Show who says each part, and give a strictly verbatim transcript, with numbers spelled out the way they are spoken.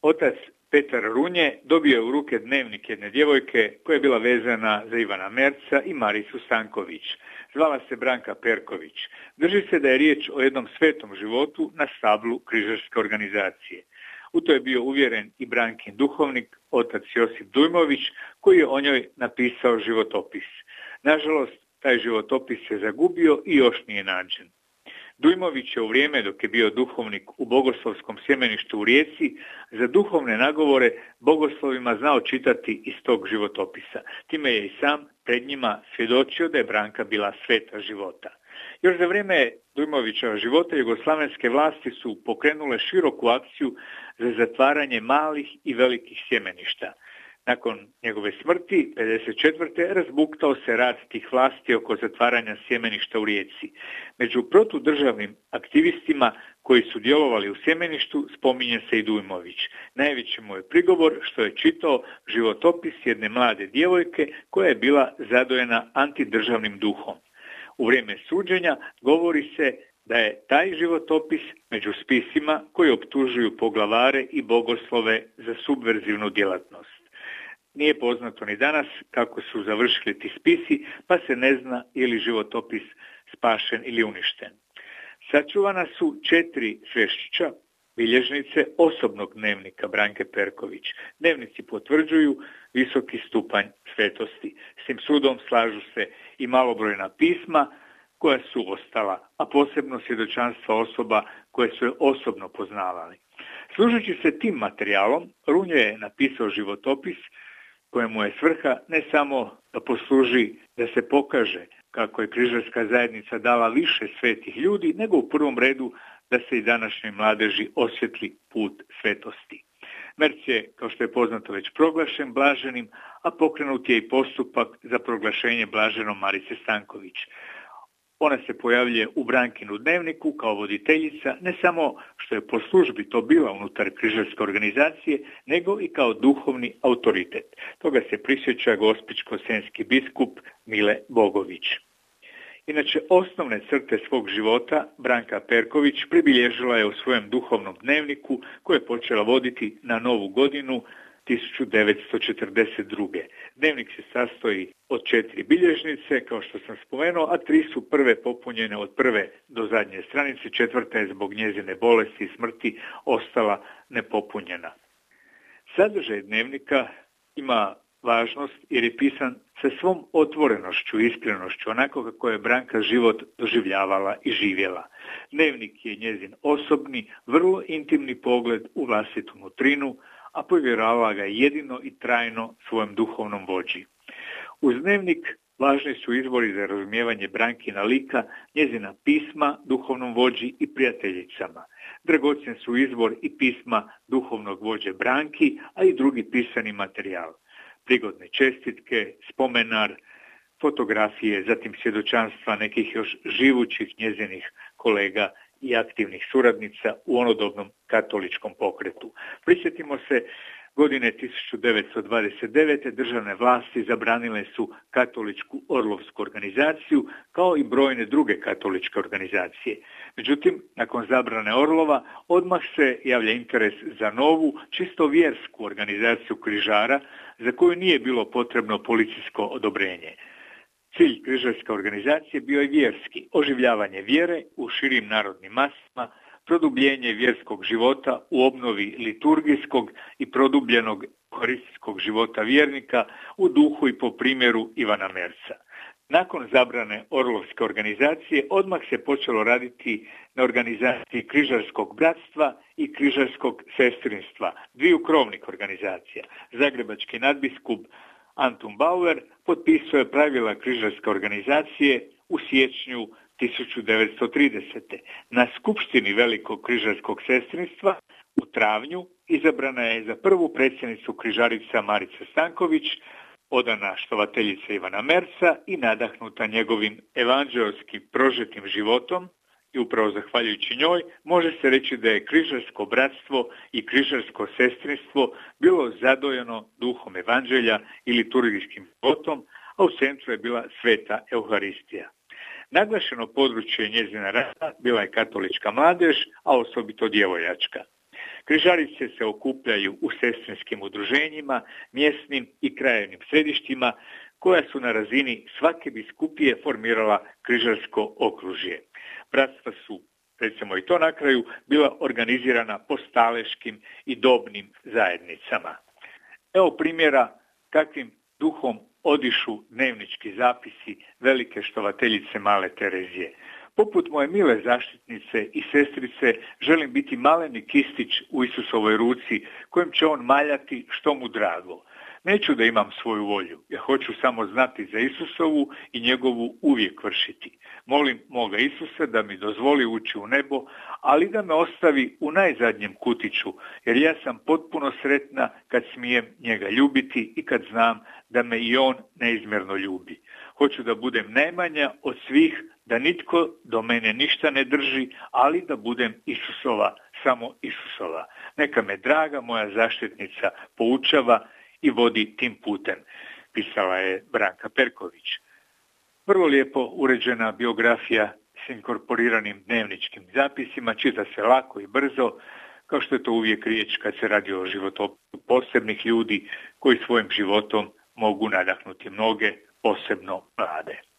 Speaker 1: Otac Petar Runje dobio je u ruke dnevnik jedne djevojke koja je bila vezana za Ivana Merca i Maricu Stanković. Zvala se Branka Perković. Drži se da je riječ o jednom svetom životu na stablu križarske organizacije. U to je bio uvjeren i Brankin duhovnik, otac Josip Dujmović, koji je o njoj napisao životopis. Nažalost, taj životopis se zagubio i još nije nađen. Dujmović je u vrijeme dok je bio duhovnik u Bogoslovskom sjemeništu u Rijeci za duhovne nagovore bogoslovima znao čitati iz tog životopisa. Time je i sam pred njima svjedočio da je Branka bila sveta života. Još za vrijeme Dujmovićeva života jugoslavenske vlasti su pokrenule široku akciju za zatvaranje malih i velikih sjemeništa. Nakon njegove smrti, pedeset četvrte razbuktao se rat tih vlasti oko zatvaranja sjemeništa u Rijeci. Među protudržavnim aktivistima koji su djelovali u sjemeništu spominje se i Dujmović. Najveći mu je prigovor što je čitao životopis jedne mlade djevojke koja je bila zadojena antidržavnim duhom. U vrijeme suđenja govori se da je taj životopis među spisima koji optužuju poglavare i bogoslove za subverzivnu djelatnost. Nije poznato ni danas kako su završili ti spisi, pa se ne zna je li životopis spašen ili uništen. Sačuvana su četiri svešća, bilježnice osobnog dnevnika Branke Perković. Dnevnici potvrđuju visoki stupanj svetosti. S tim sudom slažu se i malobrojna pisma koja su ostala, a posebno svjedočanstva osoba koje su je osobno poznavali. Služeći se tim materijalom, Runje je napisao životopis kojemu je svrha ne samo da posluži da se pokaže kako je križarska zajednica dala više svetih ljudi, nego u prvom redu da se i današnjoj mladeži osvjetli put svetosti. Merc je, kao što je poznato, već proglašen blaženim, a pokrenut je i postupak za proglašenje blaženom Marice Stanković. Ona se pojavljuje u Brankinu dnevniku kao voditeljica, ne samo što je po službi to bila unutar križarske organizacije, nego i kao duhovni autoritet. Toga se prisjeća gospićko-senjski biskup Mile Bogović. Inače, osnovne crte svog života Branka Perković pribilježila je u svojem duhovnom dnevniku koje je počela voditi na Novu godinu tisuću devetsto četrdeset druge. Dnevnik se sastoji od četiri bilježnice, kao što sam spomenuo, a tri su prve popunjene od prve do zadnje stranice, četvrta je zbog njezine bolesti i smrti ostala nepopunjena. Sadržaj dnevnika ima važnost jer je pisan sa svom otvorenošću i iskrenošću, onako kako je Branka život doživljavala i živjela. Dnevnik je njezin osobni, vrlo intimni pogled u vlastitu nutrinu, a povjeravala ga jedino i trajno svojem duhovnom vođi. Uz dnevnik važni su izvori za razumijevanje Brankina lika, njezina pisma duhovnom vođi i prijateljicama. Dragocjen su izvor i pisma duhovnog vođe Branki, a i drugi pisani materijal. Prigodne čestitke, spomenar, fotografije, zatim svjedočanstva nekih još živućih njezinih kolega i aktivnih suradnica u onodobnom katoličkom pokretu. Prisjetimo se, godine tisuću devetsto dvadeset devete. državne vlasti zabranile su katoličku orlovsku organizaciju kao i brojne druge katoličke organizacije. Međutim, nakon zabrane Orlova odmah se javlja interes za novu, čisto vjersku organizaciju križara za koju nije bilo potrebno policijsko odobrenje. Cilj križarske organizacije bio je vjerski, oživljavanje vjere u širim narodnim masama, produbljenje vjerskog života u obnovi liturgijskog i produbljenog euharistijskog života vjernika u duhu i po primjeru Ivana Merca. Nakon zabrane Orlovske organizacije odmah se počelo raditi na organizaciji križarskog bratstva i križarskog sestrinstva, dviju krovnih organizacija. Zagrebački nadbiskup Antun Bauer potpisao je pravila križarske organizacije u siječnju tisuću devetsto tridesete. Na skupštini Velikog križarskog sestrinstva u travnju izabrana je za prvu predsjednicu križarica Marica Stanković, odana štovateljica Ivana Merca i nadahnuta njegovim evanđeoskim prožetim životom, i upravo zahvaljujući njoj može se reći da je križarsko bratstvo i križarsko sestrinstvo bilo zadojeno duhom evanđelja i liturgijskim životom, a u centru je bila sveta Euharistija. Naglašeno područje njezina rada bila je katolička mladež, a osobito djevojačka. Križarice se okupljaju u sestrinskim udruženjima, mjesnim i krajevnim središtima, koja su na razini svake biskupije formirala križarsko okružje. Bratstva su, recimo i to na kraju, bila organizirana po staleškim i dobnim zajednicama. Evo primjera kakvim duhom odišu dnevnički zapisi velike štovateljice Male Terezije. Poput moje mile zaštitnice i sestrice želim biti maleni kistić u Isusovoj ruci kojim će on maljati što mu drago. Neću da imam svoju volju, ja hoću samo znati za Isusovu i njegovu uvijek vršiti. Molim moga Isusa da mi dozvoli ući u nebo, ali da me ostavi u najzadnjem kutiću, jer ja sam potpuno sretna kad smijem njega ljubiti i kad znam da me i on neizmjerno ljubi. Hoću da budem najmanja od svih, da nitko do mene ništa ne drži, ali da budem Isusova, samo Isusova. Neka me draga moja zaštitnica poučava i vodi tim putem, pisala je Branka Perković. Vrlo lijepo uređena biografija s inkorporiranim dnevničkim zapisima, čita se lako i brzo, kao što je to uvijek riječ kad se radi o životopisu posebnih ljudi koji svojim životom mogu nadahnuti mnoge, posebno mlade.